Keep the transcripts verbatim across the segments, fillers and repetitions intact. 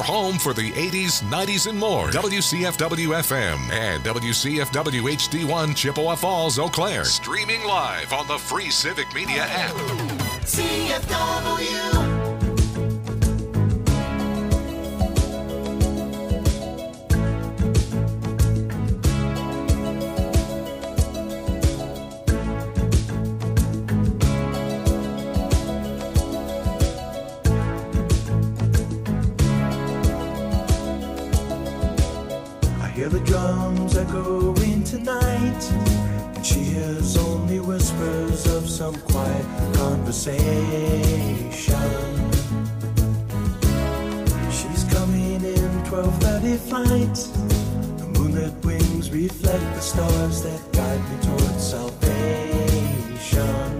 home for the eighties, nineties, and more. W C F W F M and W C F W H D one Chippewa Falls, Eau Claire. Streaming live on the free Civic Media app. C F W. The drums echoing tonight, and she hears only whispers of some quiet conversation. She's coming in twelve thirty flight. The moonlit wings reflect the stars that guide me towards salvation.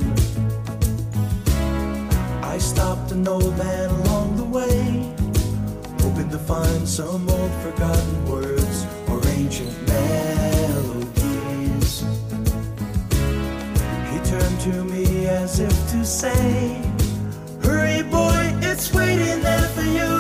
I stopped an old man along the way, hoping to find some old forgotten words, ancient melodies. He turned to me as if to say, hurry boy, it's waiting there for you.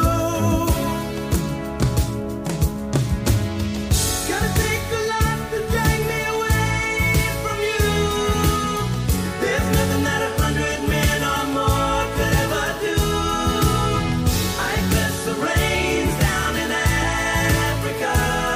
Gotta take a lot to drag me away from you. There's nothing that a hundred men or more could ever do. I bless the rains down in Africa.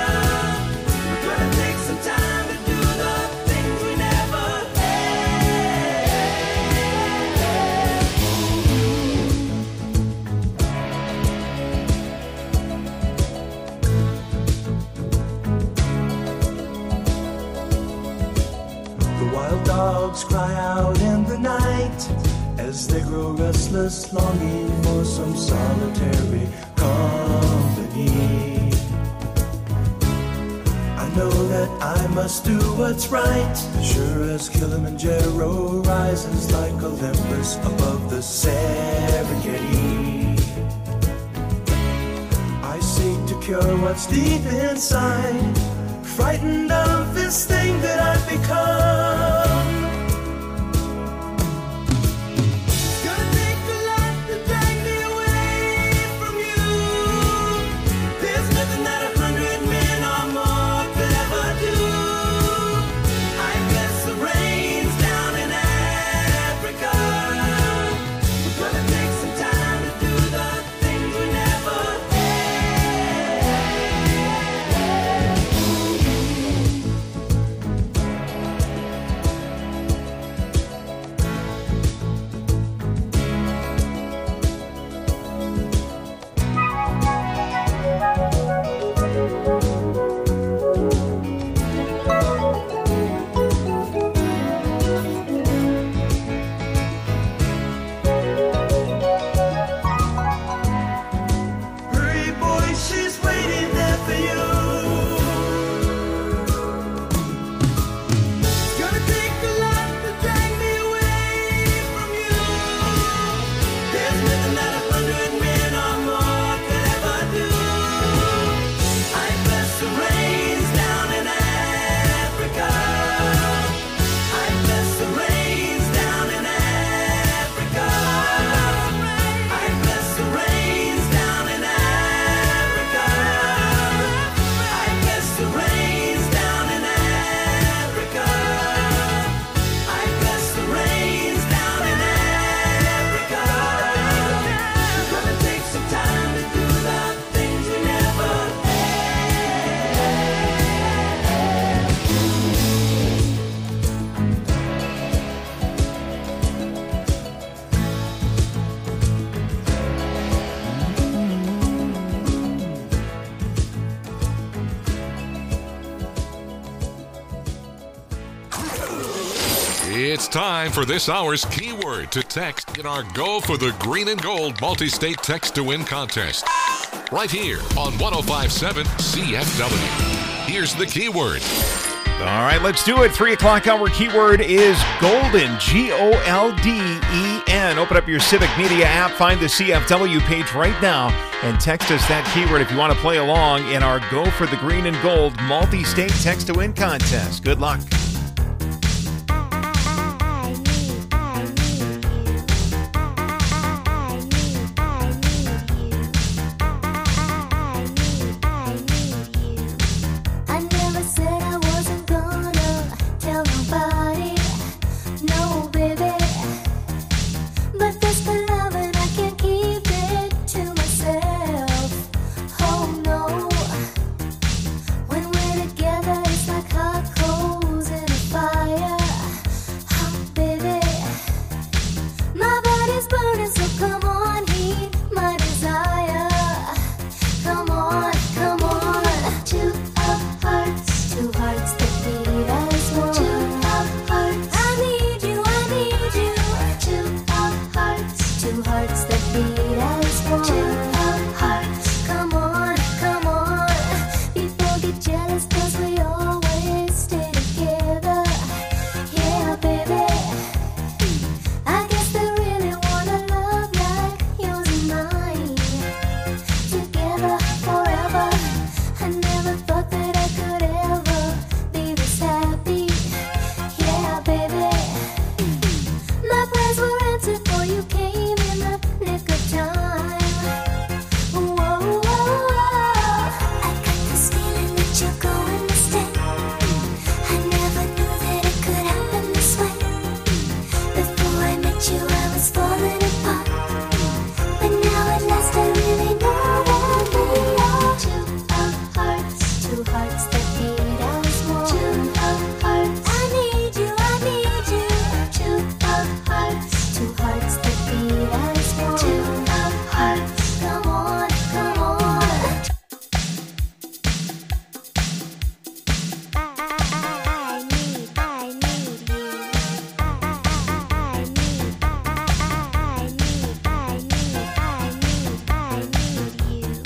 Dogs cry out in the night as they grow restless, longing for some solitary company. I know that I must do what's right, sure as Kilimanjaro rises like Olympus above the Serengeti. I seek to cure what's deep inside, frightened of this thing that I've become. It's time for this hour's keyword to text in our Go for the Green and Gold multi-state text to win contest. Right here on one oh five point seven C F W. Here's the keyword. All right, let's do it. Three o'clock hour keyword is golden, G O L D E N. Open up your Civic Media app, find the C F W page right now, and text us that keyword if you want to play along in our Go for the Green and Gold multi-state text to win contest. Good luck. you're going to stay. I never knew that it could happen this way. Before I met you, I was falling apart. But now at last I really know that we are two of hearts, two hearts that beat as one. Two of hearts, I need you, I need you. Two of hearts, two hearts that beat as one. Two of hearts, come on, come on. I, I, I need, I need you. I, I, I need, I, I need, I need, I need, I need you.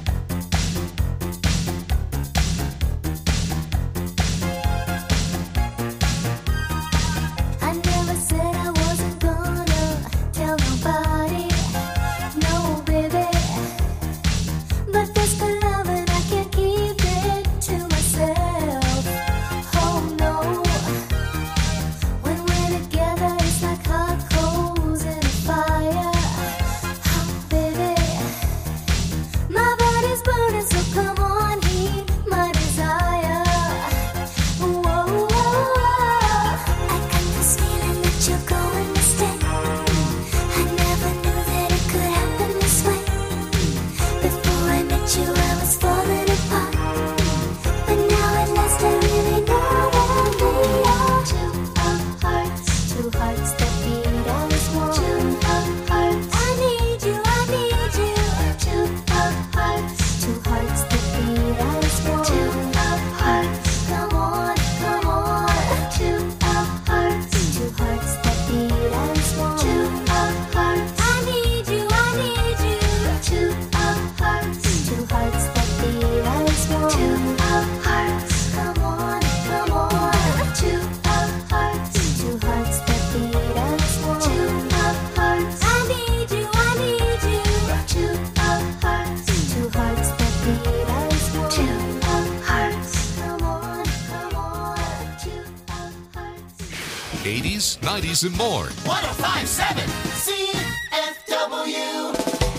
I never said I wasn't gonna tell nobody, no baby. But this good loving, I can't keep it to myself. Oh no, when we're together, it's like hot coals in a fire. Oh baby, my body's burning, so come on, heat my desire. Whoa, whoa, whoa. I got this feeling that you're going to stay. I never knew that it could happen this way. Before I met you, I was falling apart. But now at last I really know that we are two of hearts, two hearts that beat as one. Two of hearts, I need you, I need you. Two of hearts, two hearts that beat as one. Two of hearts, come on, come on. Two of hearts, two hearts that beat as one. Two of hearts, I need you, I need you. Two of hearts, two hearts that beat as one. Two of hearts, come on, come on. Two of hearts, two hearts that beat as one. Two of hearts, I need you, I need you. Two of hearts, two hearts that beat as one. Two of hearts, come on, come on. Two of hearts. eighties, nineties, and more. one oh five point seven C F W.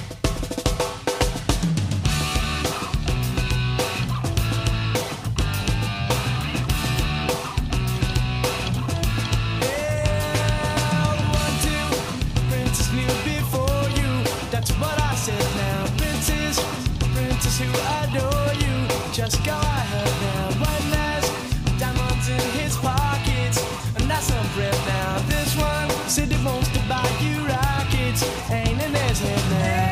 One, two, Princess knew before you. That's what I said now. Princess, Princess who adore you. Just go ahead now. One last diamonds in his pockets. And that's some bread now. This one said he wants to buy you rockets. Ain't in his head now.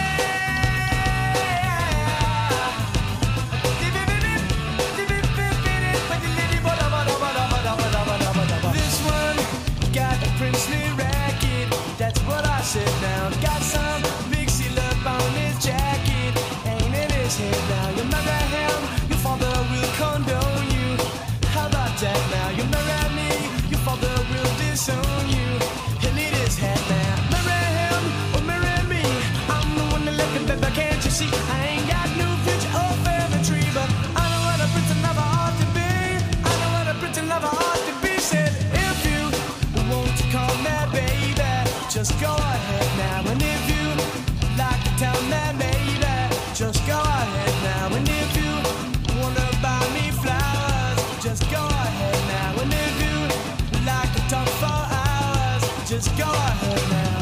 This one got a princely racket. That's what I said now. Got some big seal up on his jacket. Ain't in his head now. You marry him, your father will condone you. How about that now? You marry me, your father will disown you. He'll eat his head now. Marry him or marry me. I'm the one that left him, baby, can't you see? I ain't got no future or family tree, but I know what a prince and lover ought to be. I know what a prince and lover ought to be. Said if you want to call me baby, just go ahead now. And if you like to tell me maybe, just go ahead now. And if you wanna buy me flowers, just go ahead now. And if you like to talk for hours, just go ahead now.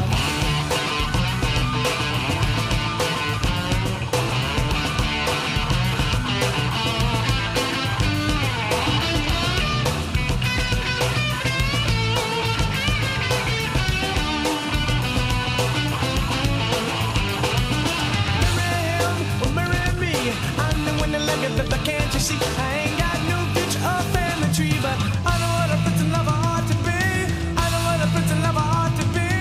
Marry him or marry me. I'm the one that love you, but can't you see? I ain't got no future or family tree, but I know what a prince and lover ought to be. I know what a prince and lover ought to be.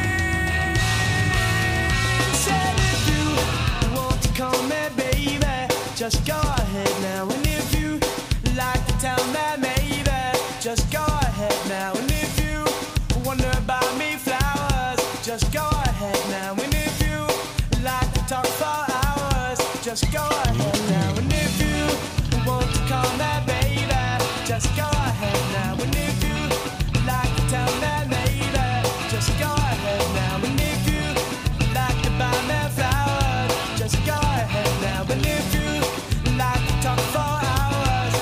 Said if you want to call me baby, just go ahead now. And if you like to tell me maybe, just go ahead now. And if you wanna buy me flowers, just go ahead now. And if you like to talk for hours, just go ahead now. And if you want to call me baby, just go ahead now. And if you like to tell me maybe, just go ahead now. And if you like to buy me flowers, just go ahead now. And if you like to talk for hours,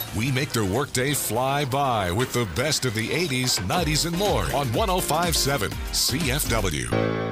We make their workday fly by with the best of the eighties, nineties, and more on one oh five point seven C F W.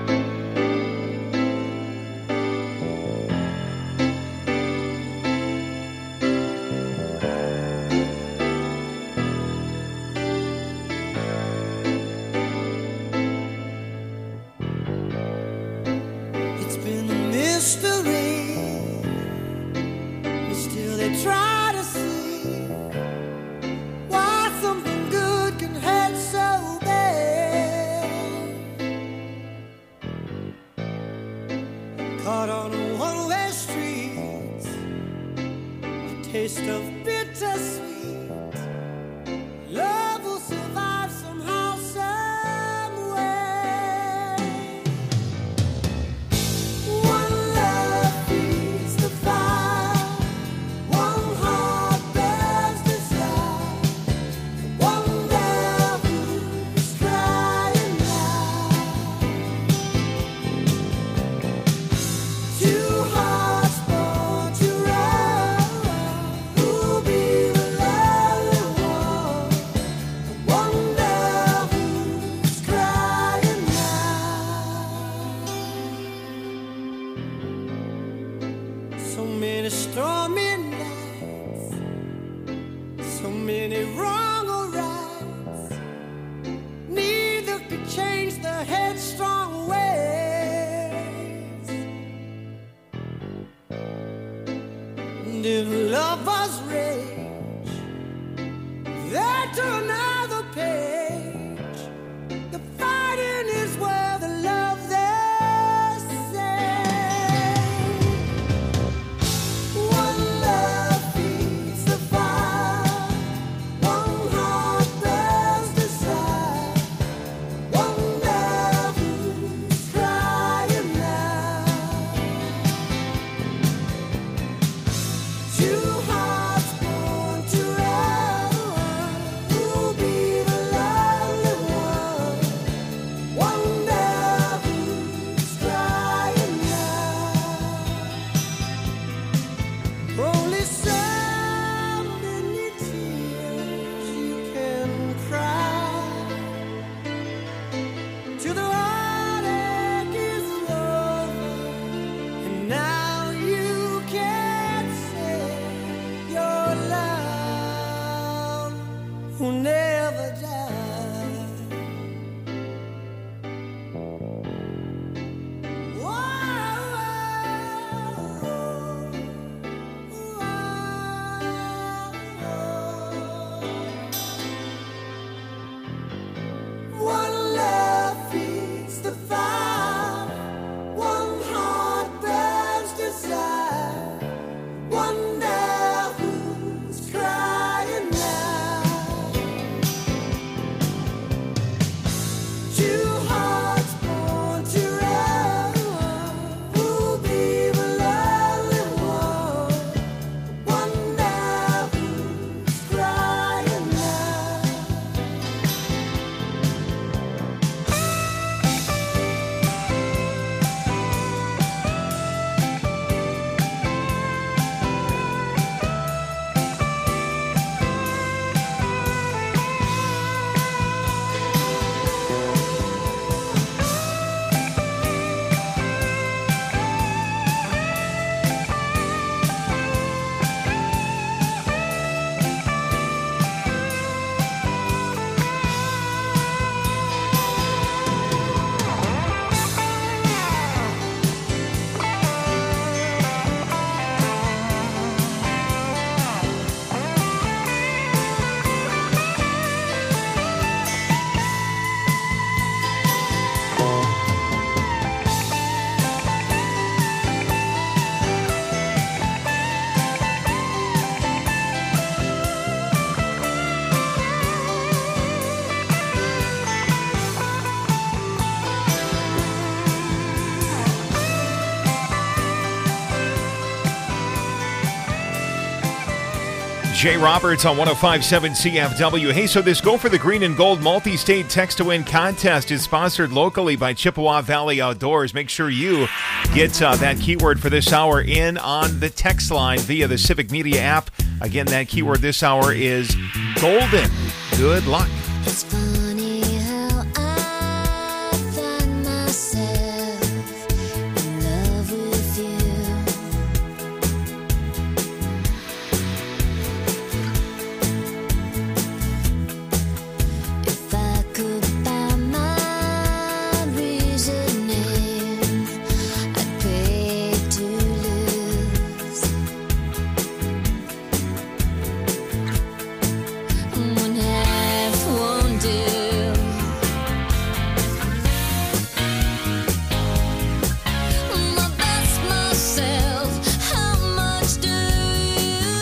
It's been a mystery, but still they try to see why something good can hurt so bad. Caught on a one-way street, a taste of bittersweet. Love will survive somehow, some way. One love feeds the fire, one heart bears desire, one love who's crying now. Two hearts born to run, who'll be the lonely one? One love who's crying now. So many stormy nights, so many wrong or rights. Neither could change the headstrong ways. And if lovers rage, they turn another page. The fighting is where the love they say. One love feeds the fire, one heart bears desire, one love who's crying now. Two hearts born to run, who'll be the lonely one? One love who's crying now. Only so many tears you can cry till the heartache is over, and now you can say your love will never die. One love feeds the fire, one heart burns desire, one love who's crying now. Two hearts born to run, who'll be the lonely one? One love who's crying now. Jay Roberts on one oh five point seven C F W. Hey, so this Go for the Green and Gold multi-state text-to-win contest is sponsored locally by Chippewa Valley Outdoors. Make sure you get uh, that keyword for this hour in on the text line via the Civic Media app. Again, that keyword this hour is golden. Good luck. It's funny how I find myself in love with you. If I could find my reasoning, I'd pay to lose. One half won't do. My best myself, how much do you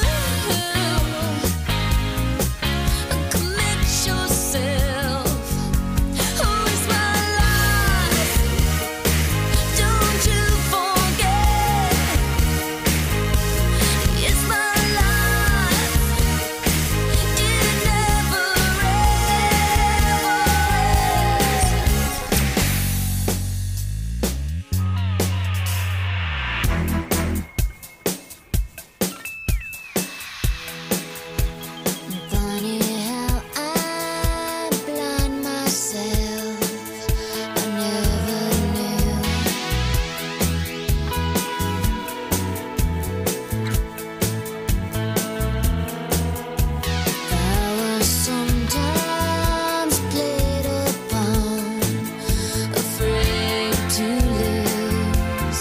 commit yourself? Who is my life? Don't you forget, it's my life. It never Funny how I blind myself. I never knew. I was sometimes played upon, afraid to lose.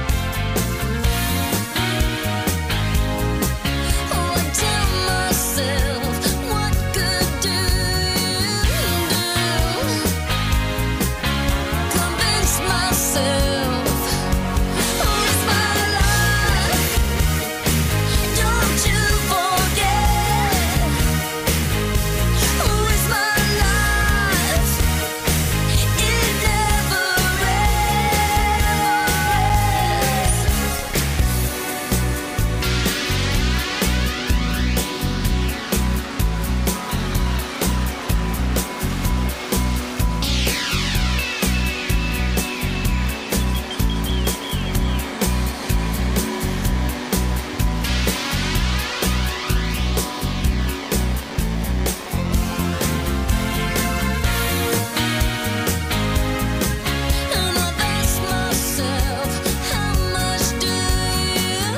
Oh, I tell myself, what good do you do? Convince myself, who's my life? Don't you forget, who is my life? It never And I ask myself, how much do you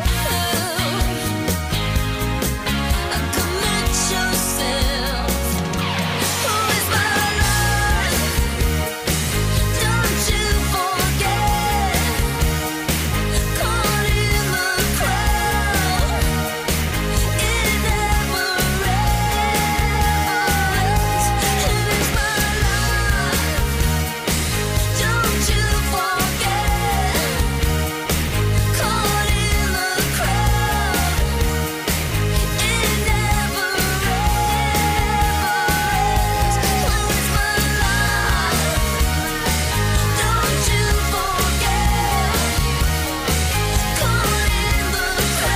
commit yourself? Who is my life? Don't you forget, caught in the crowd. It never ends. It is my life. Don't you forget, caught in the crowd. It never ends. Who's my life? Don't you forget, caught in the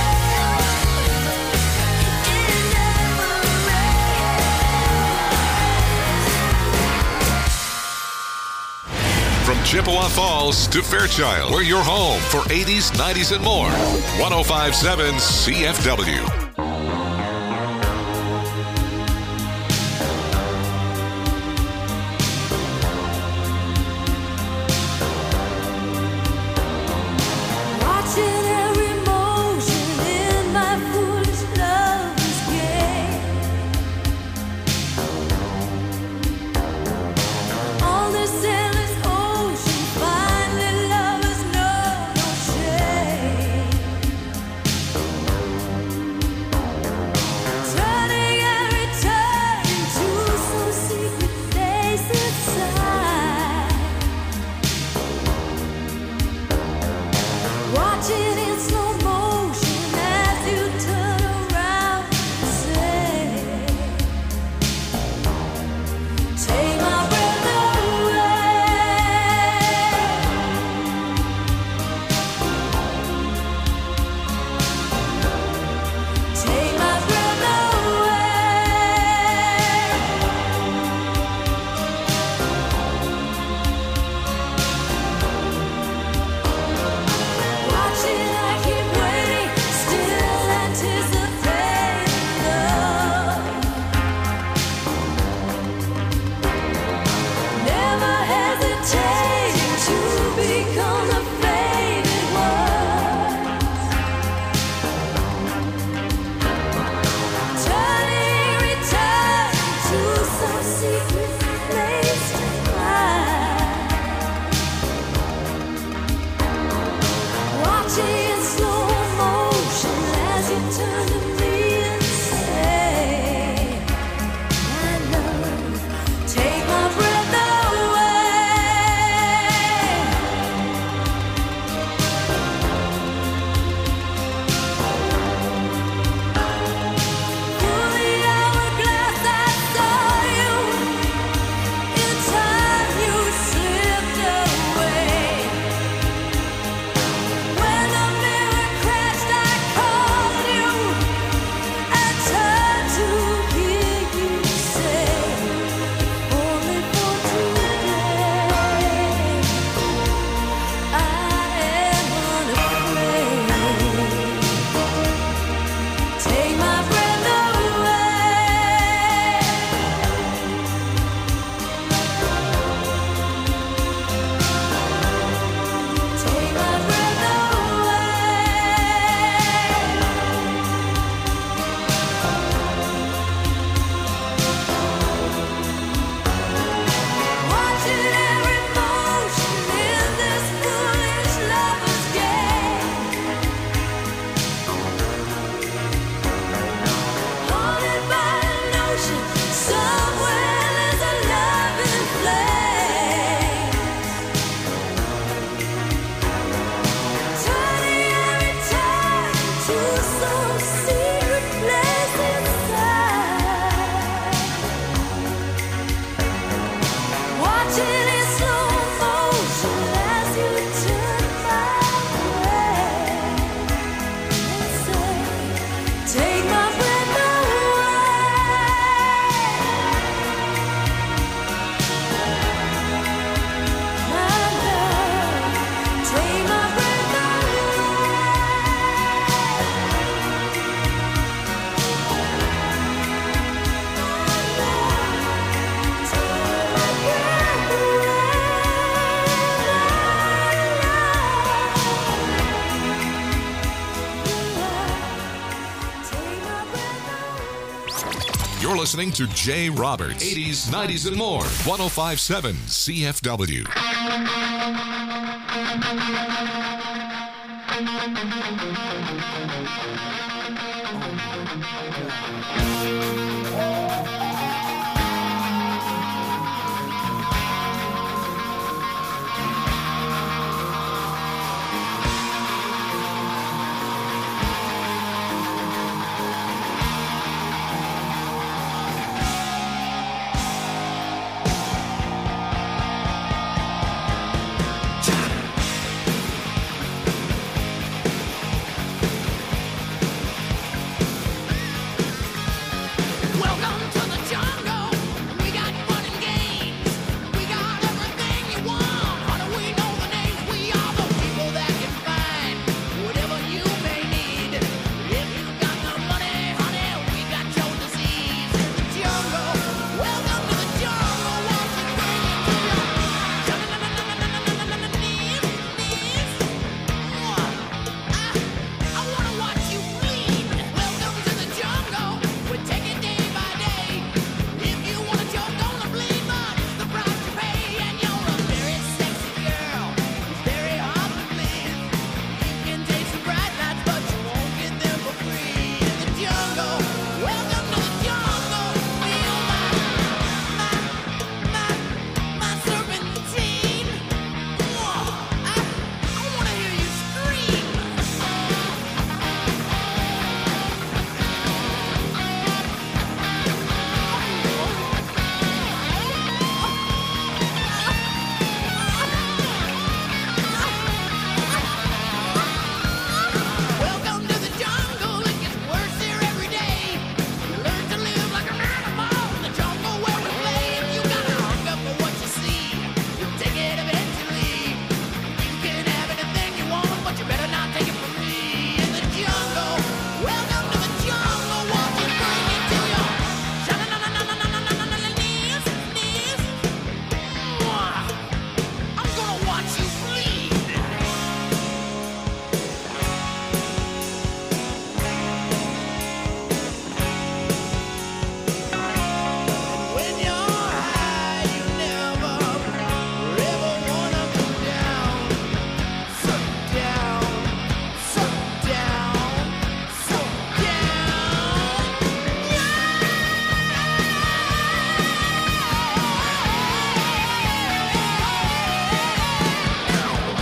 crowd. It never ends. From Chippewa Falls to Fairchild, we're your home for eighties, nineties, and more. one oh five point seven C F W. Watching every motion in my foolish lover's game. On this endless ocean, finally lovers know no shame. You're listening to Jay Roberts, eighties, nineties, and more. one oh five point seven C F W. Welcome to the jungle. We got fun and games. We got everything you want. How do we know the names? We are the people that can find whatever you may need. If you got the money, honey, we got your disease. In the jungle. Welcome to the jungle. Want to bring you to your knees, knees. I, I wanna watch you bleed. Welcome to the jungle. We take it day by day. If you wanna choke on the bleed, but the price you pay, and you're a very sexy girl, it's very hard to please. You can taste the bright lights, but you won't get them for free. In the jungle, welcome to the jungle. Feel my, my, my, my serpentine. I, I wanna hear you scream. Welcome to the jungle. It gets worse here every day. You learn to live like an animal in the jungle where we play. If you got a hunger for what you see, you'll take it eventually. You can have anything you want, but you better not take it from me. In the jungle, welcome to the jungle. Won't you bring me to your knees, knees? I'm gonna watch you bleed. When you're high, you never, ever wanna come down. So down, so down, so down.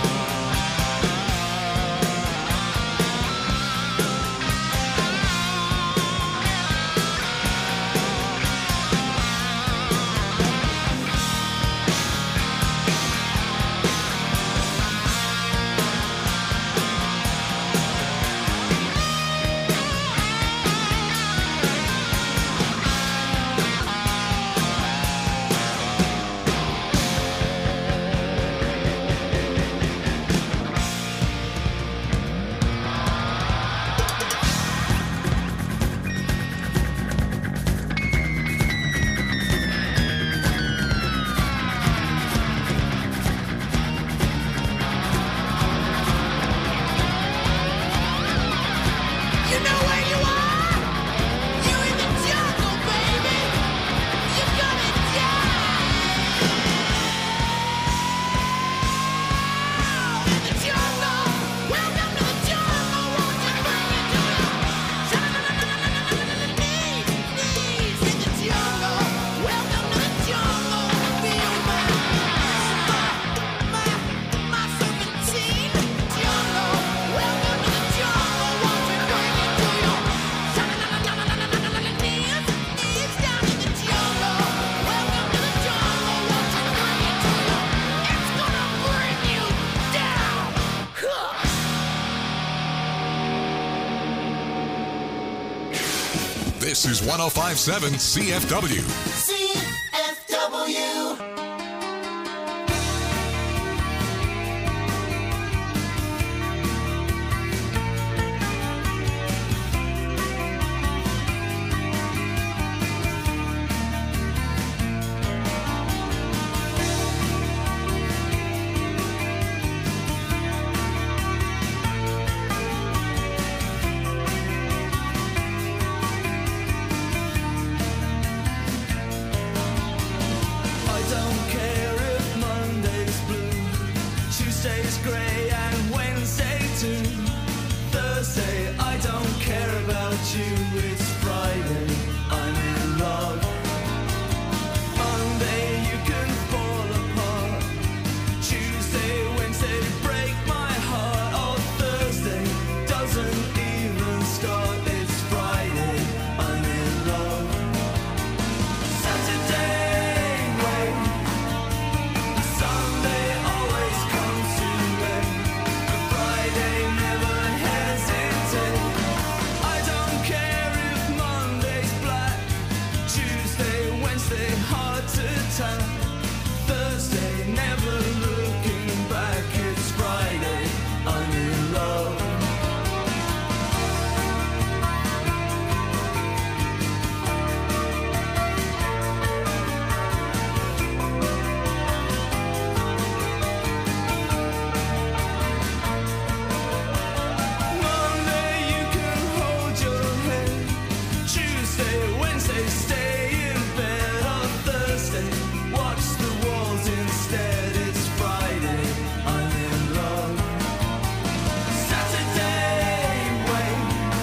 You know where you are? You're in the jungle, baby. You're gonna die. In the jungle, welcome to the jungle. Won't you bring it to your knees, knees? In the jungle, welcome to the jungle. Feel my, my, my serpentine. Jungle, welcome to the jungle. Won't you bring it to your knees, knees? Down in the jungle, welcome to the jungle. Won't you bring it to your? It's gonna bring you down. Huh. This is one oh five point seven C F W. C F W. you, it's Friday, I'm in love. Monday you can fall apart. Tuesday, Wednesday break my heart. Oh, Thursday doesn't even start. It's Friday, I'm in love. Saturday, wait. Sunday always comes too late. But Friday never hesitate. I don't care if Monday's black. Tuesday, Wednesday hard to tell. Thursday never looking back. It's Friday, I'm in love. Monday you can hold your head. Tuesday, Wednesday stay in bed. On Thursday watch the walls instead. It's Friday, I'm in love. Saturday, wait.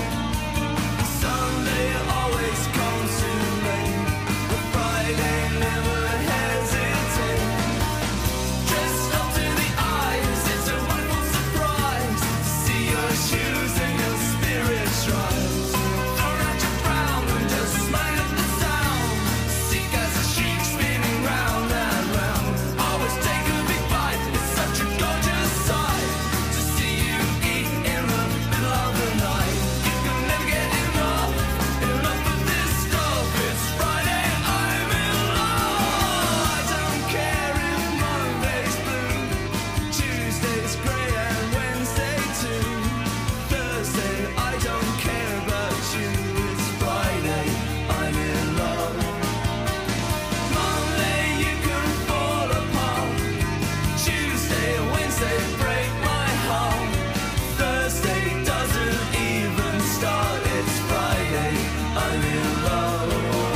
Sunday always comes too late. But Friday never hesitate. Dressed up to the eyes, it's a wonderful surprise. See your shoes and your spirit rise. Throw out your frown and just smile at the sound. See as a sheep spinning round and round. Always take a big bite, it's such a gorgeous sight. To see you eat in the middle of the night. You can never get enough, enough of this stuff. It's Friday, I'm in love. I don't care if Monday's blue. Tuesday's grey and Wednesday too. Thursday, I don't care about you. It's Friday, I'm in love. Monday, you can fall apart. Tuesday, Wednesday break my heart. Thursday doesn't even start. It's Friday, I'm in love.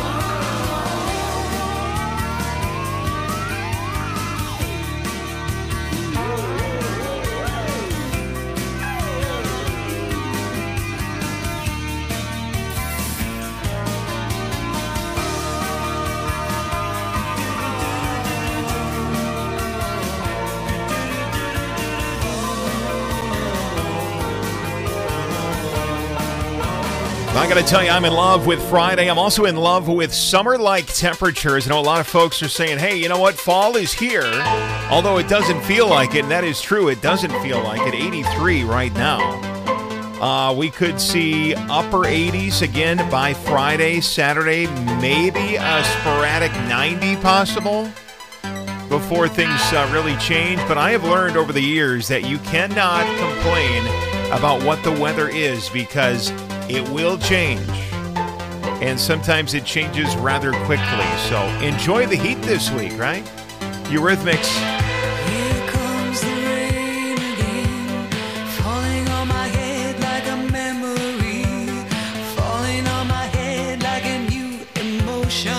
I got to tell you, I'm in love with Friday. I'm also in love with summer-like temperatures. I know a lot of folks are saying, hey, you know what? Fall is here, although it doesn't feel like it, and that is true. It doesn't feel like it. eighty-three right now. Uh, we could see upper eighties again by Friday, Saturday, maybe a sporadic ninety possible before things uh, really change. But I have learned over the years that you cannot complain about what the weather is because it will change. And sometimes it changes rather quickly. So enjoy the heat this week, right? Eurythmics. Here comes the rain again, falling on my head like a memory, falling on my head like a new emotion.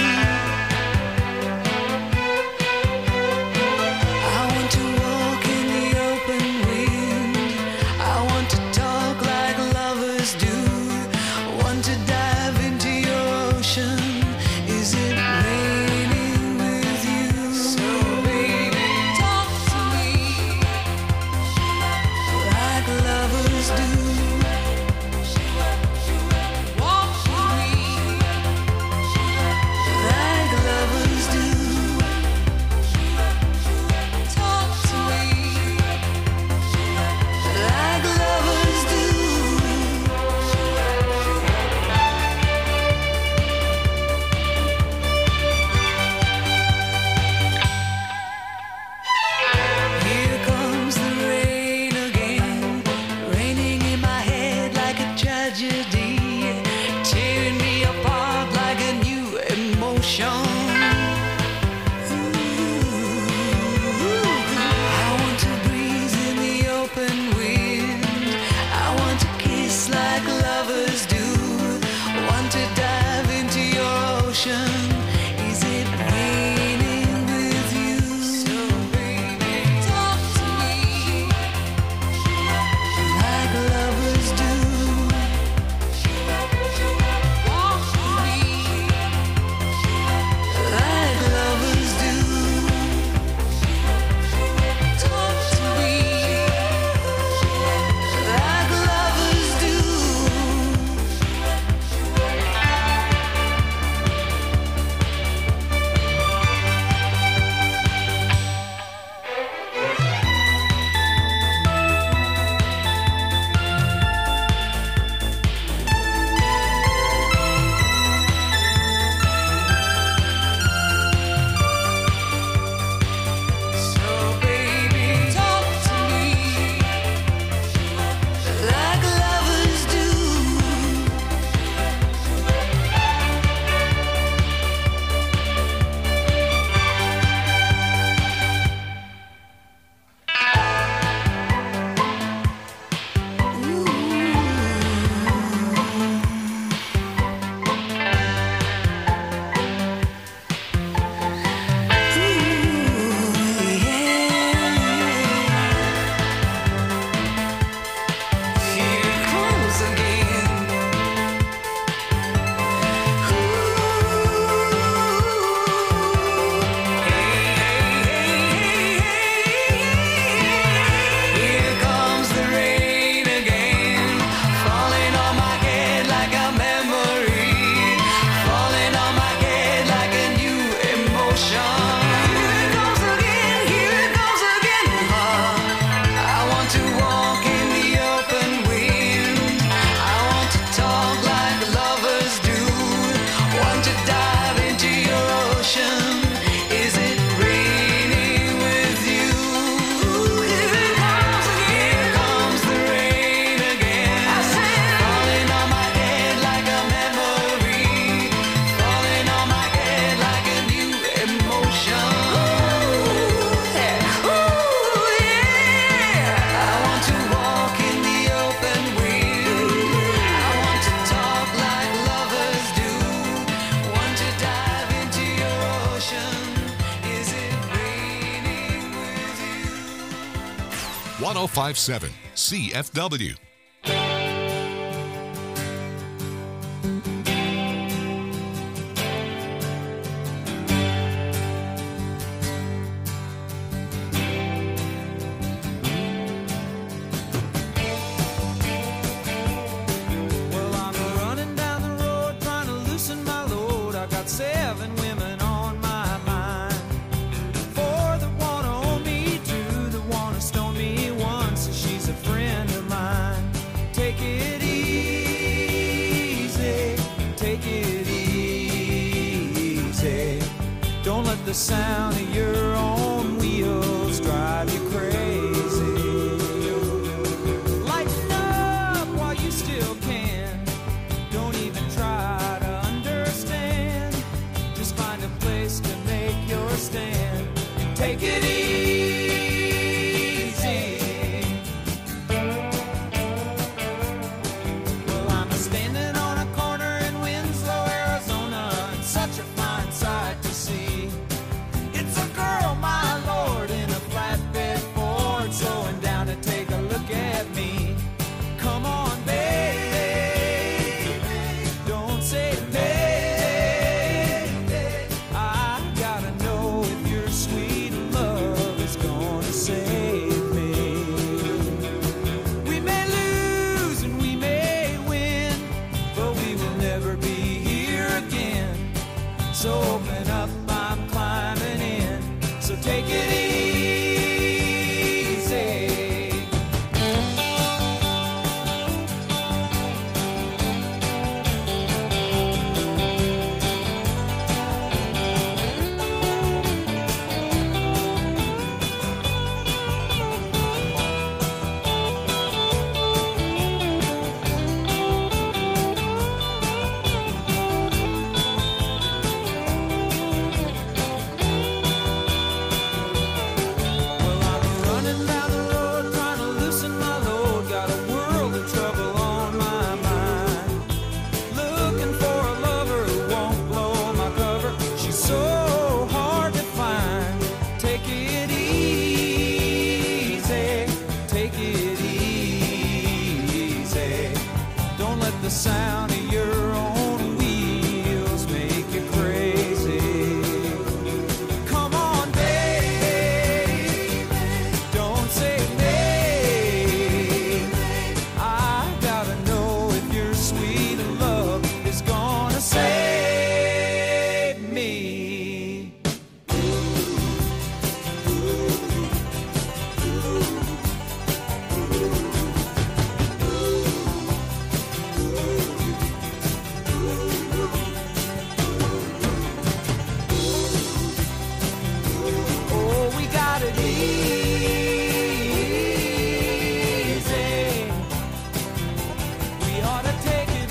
I want to walk in the open wind, I want to talk like lovers do, want to dive into your ocean. Is it raining with you? So baby, one oh five point seven C F W. Well, I'm running down the road trying to loosen my load. I got seven women on my mind. Four that wanna own me, two that wanna stone me, one says she's a friend of mine. Take it easy, take it easy. Don't let the sound of your own wheels drive you crazy. Lighten up while you still can. Don't even try to understand. Just find a place to make your stand and take it easy. Well, I'm standing on a corner in Winslow, Arizona, and such a fine sight to see. It's a girl, my lord, in a flatbed Ford, slowing down to take a look at me. Come on, baby, don't say baby. I gotta know if your sweet love is gonna save me. We may lose and we may win, but we will never be here again. So open up, I'm climbing in. So take it easy. Well, I'm running down the road trying to loosen my load. Got a world of trouble on my mind. Looking for a lover who won't blow my cover. She's so hard to find. Take it easy, take it easy. Don't let the sound of your own wheels make you crazy. Come on, baby, don't say maybe. I gotta know if your sweet love is gonna save me. Oh, we got it easy. We ought to take it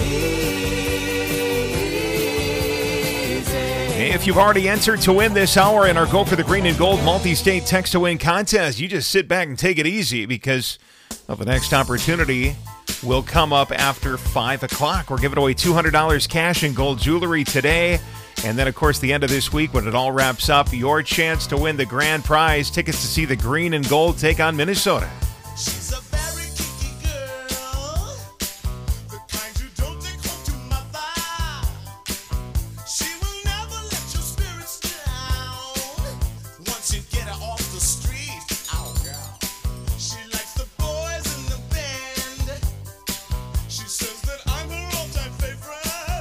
easy. Hey, if you've already entered to win this hour in our Go for the Green and Gold multi-state text to win contest, you just sit back and take it easy because of the next opportunity will come up after five o'clock. We're giving away two hundred dollars cash and gold jewelry today. And then, of course, the end of this week, when it all wraps up, your chance to win the grand prize, tickets to see the Green and Gold take on Minnesota. She's a very kinky girl, the kind you don't take home to mother. She will never let your spirits down once you get her off the street. Oh, girl. She likes the boys in the band. She says that I'm her all-time favorite.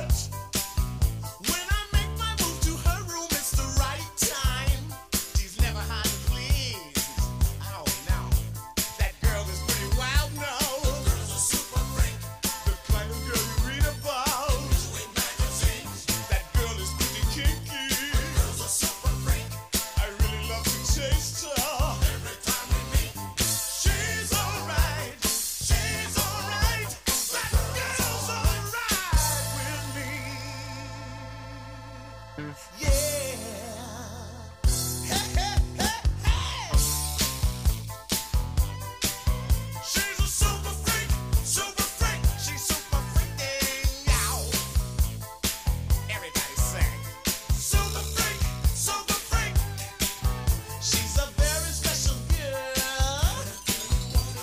When I make my move to her room, it's the right time. She's never hard to please. Oh, no. That girl is pretty wild now. The girl's a super freak. The kind of girl you read about. In magazines. That girl is pretty kinky. The girl's a super freak. I really love to taste her. Every time we meet. She's alright. She's alright. That girl's alright with me. Yeah. Hey, hey, hey, hey. She's a super freak, super freak. She's super freaking out. Everybody sing. Super freak, super freak. She's a very special girl.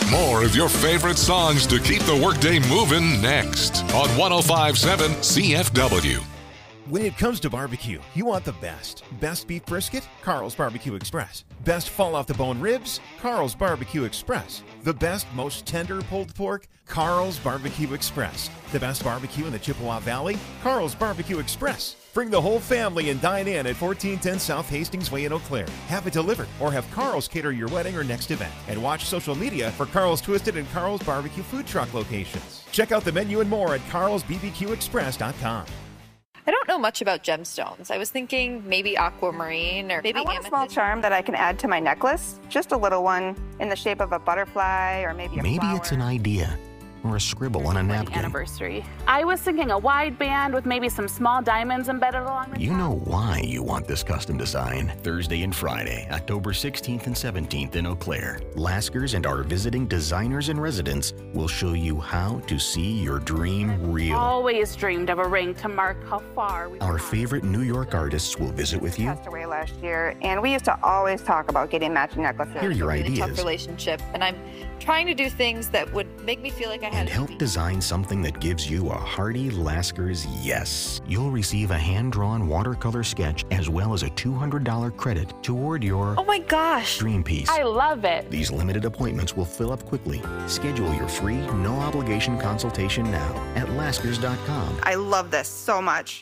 More of your favorite songs to keep the workday moving next on one oh five point seven C F W. When it comes to barbecue, you want the best. Best beef brisket? Carl's Barbecue Express. Best fall-off-the-bone ribs? Carl's Barbecue Express. The best, most tender pulled pork? Carl's Barbecue Express. The best barbecue in the Chippewa Valley? Carl's Barbecue Express. Bring the whole family and dine in at fourteen ten South Hastings Way in Eau Claire. Have it delivered or have Carl's cater your wedding or next event. And watch social media for Carl's Twisted and Carl's Barbecue food truck locations. Check out the menu and more at carls b b q express dot com. I don't know much about gemstones. I was thinking maybe aquamarine or maybe I want a amethyst. small charm that I can add to my necklace. Just a little one in the shape of a butterfly or maybe a Maybe flower. it's an idea or a scribble on a napkin. Anniversary. I was thinking a wide band with maybe some small diamonds embedded along the You top. know why you want this custom design. Thursday and Friday, October sixteenth and seventeenth in Eau Claire. Laskers and our visiting designers and residents will show you how to see your dream real. Always dreamed of a ring to mark how far we've Our come. favorite New York artists will visit with you. Passed away last year, and we used to always talk about getting matching necklaces. Hear your a really tough ideas relationship, and I'm trying to do things that would make me feel like I had and a help beat. design something that gives you a hearty Laskers yes. You'll receive a hand-drawn watercolor sketch as well as a two hundred dollars credit toward your Oh my gosh! dream piece. I love it. These limited appointments will fill up quickly. Schedule your free, no-obligation consultation now at laskers dot com. I love this so much.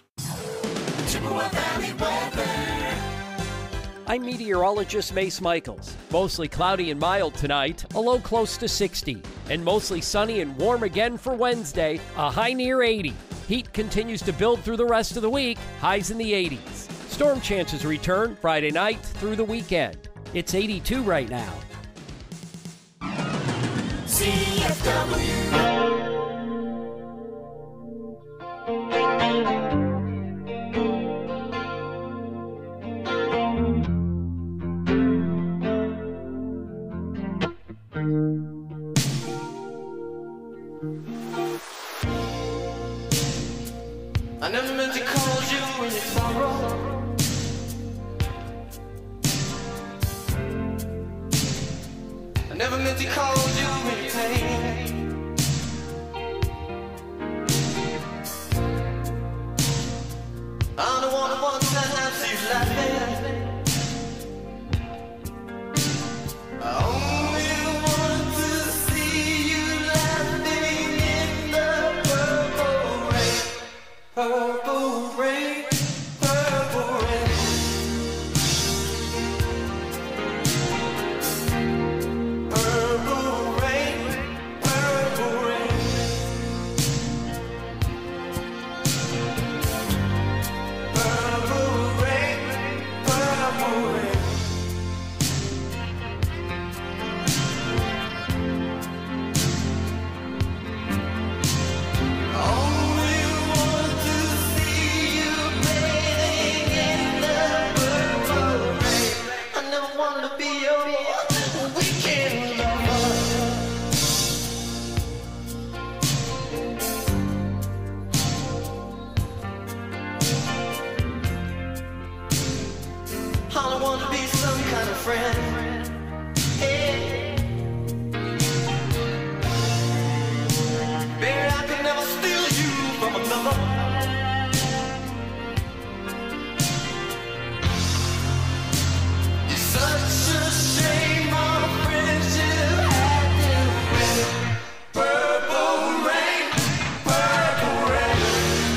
I'm meteorologist Mace Michaels. Mostly cloudy and mild tonight, a low close to sixty. And mostly sunny and warm again for Wednesday, a high near eighty. Heat continues to build through the rest of the week, highs in the eighties. Storm chances return Friday night through the weekend. It's eighty-two right now. C F W. I never meant to cause you any sorrow. I never meant to cause you any pain. I'm the one who wants to have you laughing. I only want to see you laughing in the purple rain. Purple rain, purple rain. Purple rain, purple rain. Purple rain, purple rain. Only want to see you bathing in the purple rain. I never wanted to be your weekend lover. I don't want to be some kind of friend. Hey. Baby, I could never steal you from another. It's such a shame our friendship had to end. Purple rain, purple rain.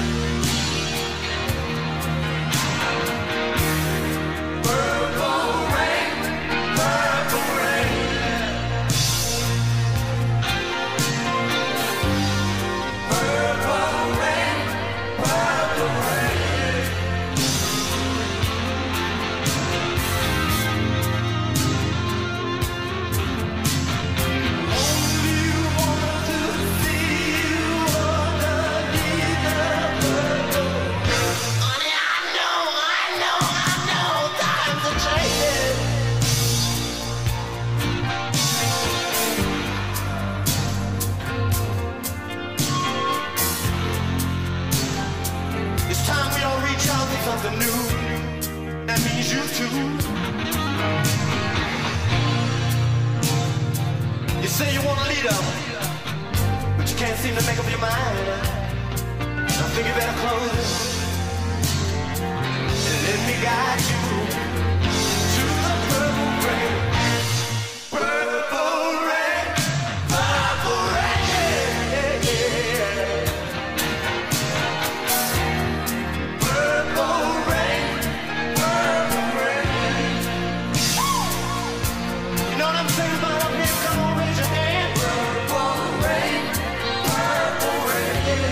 Purple rain, purple rain. Purple rain, purple rain. Only want to see you underneath the purple rain. Honey, I know, I know, I know, times are changing. It's time we all reach out for something new. That means you too. You say you wanna up, but you can't seem to make up your mind. I think you better close it and let me guide you to the purple rain. Purple rain, purple rain, yeah, yeah. Purple rain, purple rain. You know what I'm saying about up here? Come on, raise your hand. Purple rain, purple rain.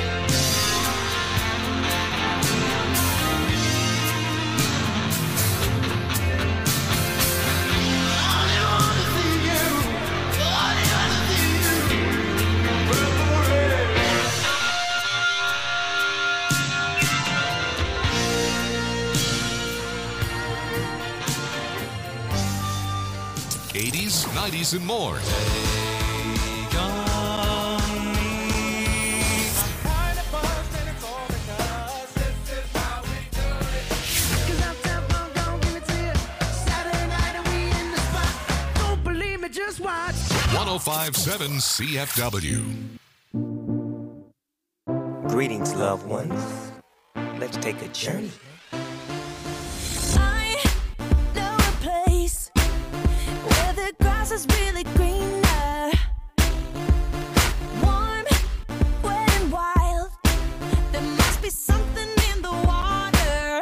eighties, nineties, and more. Just watch. one oh five point seven C F W. Greetings, loved ones. Let's take a journey. I know a place where the grass is really greener. Warm, wet and wild. There must be something in the water.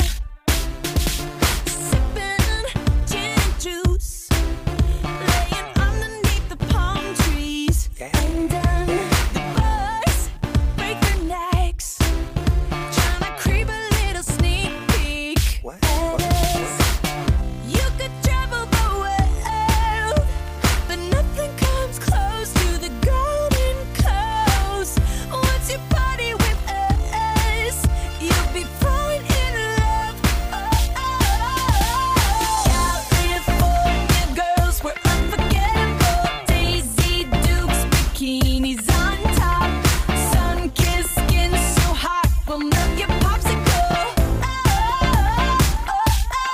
Sipping gin and juice, laying underneath the palm trees. And then the birds break their necks, trying to creep a little sneak peek. And it's, you could travel the world, but nothing comes close to the Golden Coast. Once you party with us, you'll be falling in love. Oh, oh. California girls were unforgettable. Daisy Dukes, bikinis on top. Sun-kissed skin so hot, we'll melt your popsicle. Oh, oh, oh.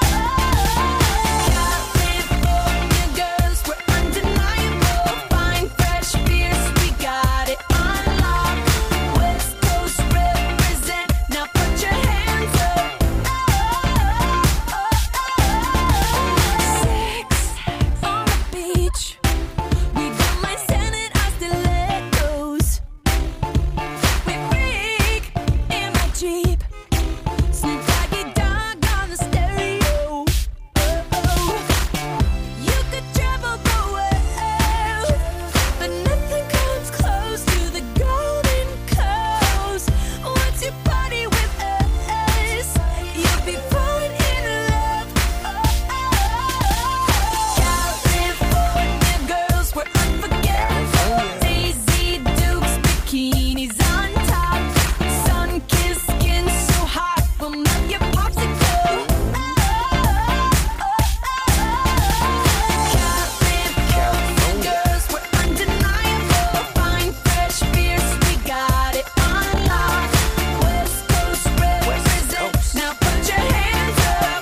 California girls were undeniable. Fine, fresh beers, we got it on lock. West Coast represent, now put your hands up. Sex on the beach, we don't mind standing our stilettos. We freak in my Jeep, Snoop Doggy Dogg on the stereo. Oh, oh. You could travel the world, but nothing comes close to the Golden Coast. Once you party with us, you'll be falling in love. Oh, oh. California girls were unforgettable. Daisy Dukes, bikinis on top. Sun-kissed skin so hot, we'll melt your popsicle. Oh, oh, oh. California girls were undeniable. Fine, fresh beers, we got it on lock. West Coast represent, now put your hands up.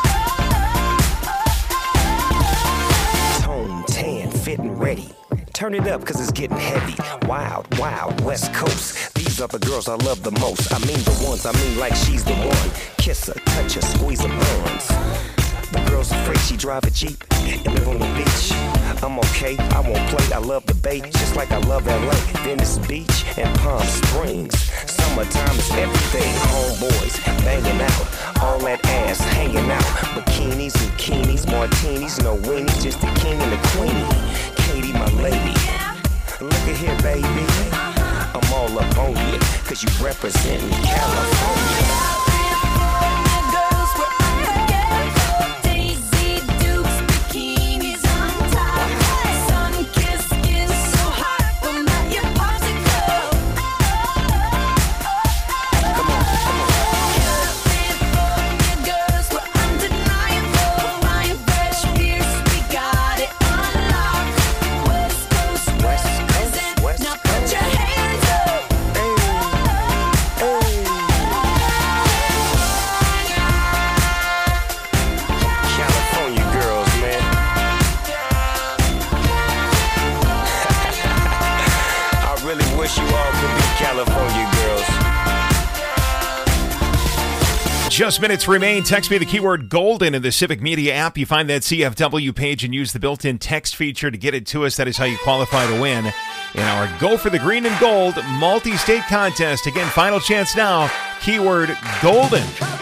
Tone, tan, fit and ready. Turn it up, cause it's getting heavy. Wild, wild, West Coast. These are the girls I love the most. I mean the ones, I mean like she's the one. Kiss her, touch her, squeeze her buns. The girl's afraid she drive a Jeep and live on the beach. I'm okay, I won't play, I love the bay, just like I love L A, Venice Beach, and Palm Springs. Summertime is everything, homeboys banging out, all that ass hanging out. Bikinis, bikinis, martinis, no weenies, just the king and the queenie. Katie, my lady, look at here, baby. I'm all up on you, cause you representing California. California girls were unforgettable. Daisy Dukes, bikinis on top. Sun-kissed skin so hot, we'll melt your popsicle. Come on, come on. California girls were undeniable. Fine, fresh beers, we got it on lock. West Coast represent, now put your hands up. Hey, hey. Just minutes remain. Text me the keyword golden in the Civic Media app. You find that C F W page and use the built-in text feature to get it to us. That is how you qualify to win in our Go for the Green and Gold multi-state contest. Again, final chance now. Keyword golden.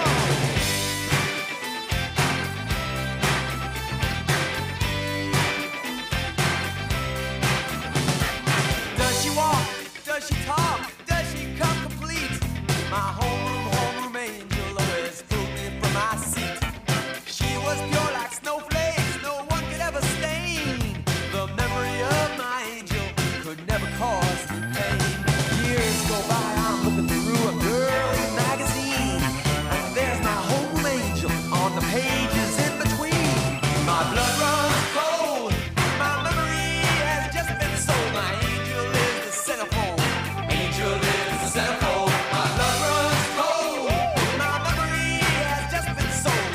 Does she walk? Does she talk? Does she come complete? My homeroom, homeroom angel always pulled me from my seat. She was pure like snowflakes, no one could ever stain. The memory of my angel could never cause me pain. Years go by, I'm looking through a girly magazine, and there's my homeroom angel on the pages in between. My blood runs cold, my memory has just been sold. My angel is the centerfold, angel is the centerfold. My blood runs cold, my memory has just been sold.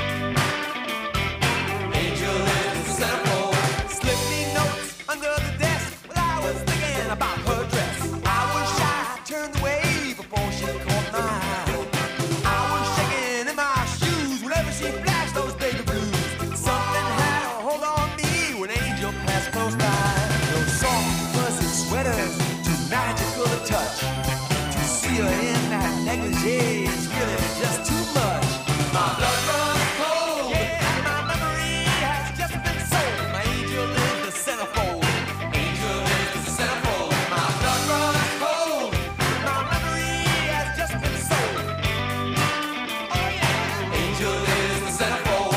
Angel is the centerfold. Slip me notes under the desk while I was thinking about her dress. I was shy, turned away before she caught my eye. I was shaking in my shoes whenever she flashed those baby blues. Something had a hold on me when Angel passed close by. Those soft, fuzzy sweaters, too magical to touch. To see her in that negligee is really just too much. My blood runs cold, yeah, my memory has just been sold. My angel is the centerfold, angel is the centerfold. My blood runs cold, my memory has just been sold. Oh yeah, angel is the centerfold.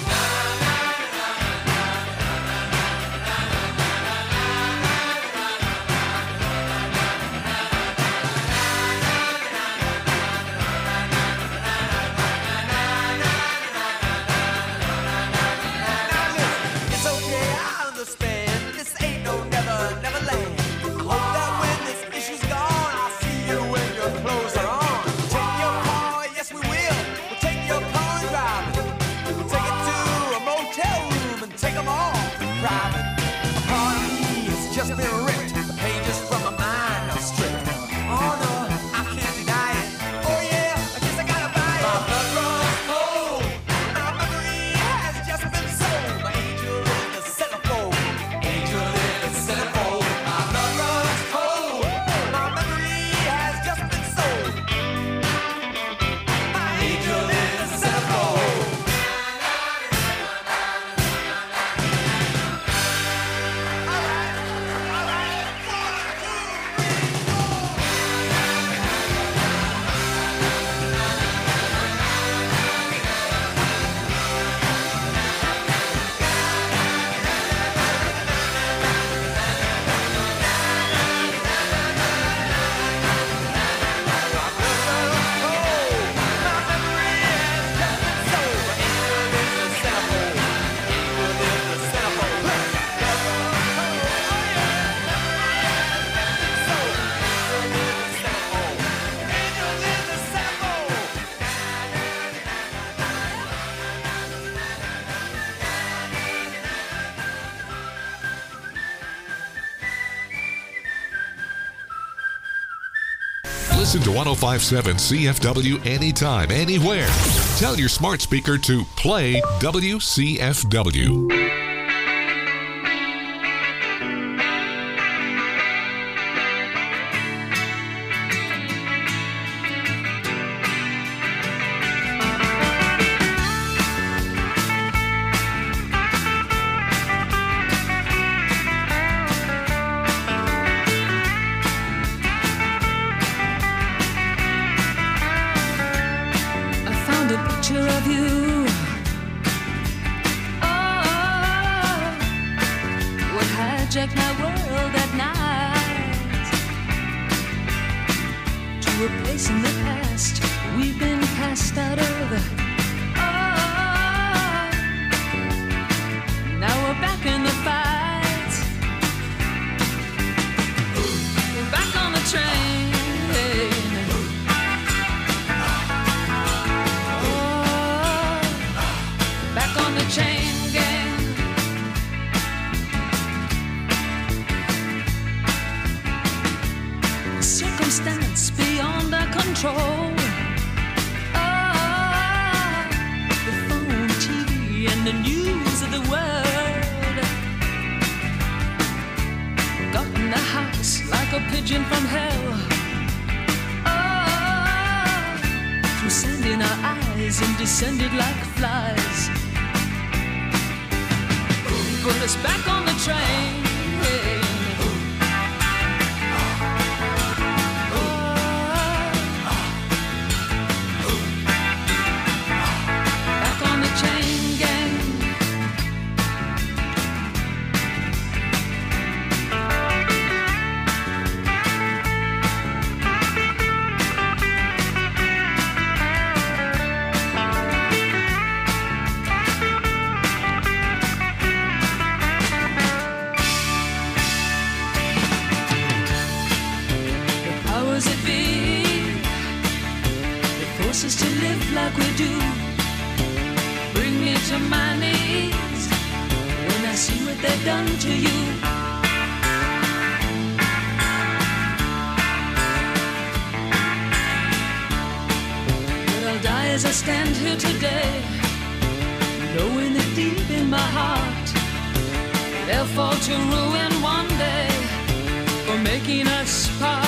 It's okay, I understand. This ain't no never, never land. I hope that when this issue's gone, I'll see you when your clothes are on. Take your car, yes we will. We'll take your car and drive it. We'll take it to a motel room and take them all private. A part of me has just been ripped. The pages from my mind are stripped. Oh no, I can't deny it. Oh yeah, I guess I gotta buy it. My blood runs cold. My memory has just been sold. My angel is the centerfold. Angel is the centerfold. My blood runs cold. My memory has just been sold. My angel is the centerfold. Listen to one oh five point seven C F W anytime, anywhere. Tell your smart speaker to play W C F W. I found a picture of you. Oh, what hijacked my world at night. To a place in the past we've been cast out of. Oh, now we're back in the fight. We're back on the train. Back on the chain gang. Circumstance beyond our control. Oh, rise and descended like flies. Put us back on the train. Back on the chain gang. Us to live like we do, bring me to my knees when I see what they've done to you. But I'll die as I stand here today, knowing that deep in my heart they'll fall to ruin one day for making us part.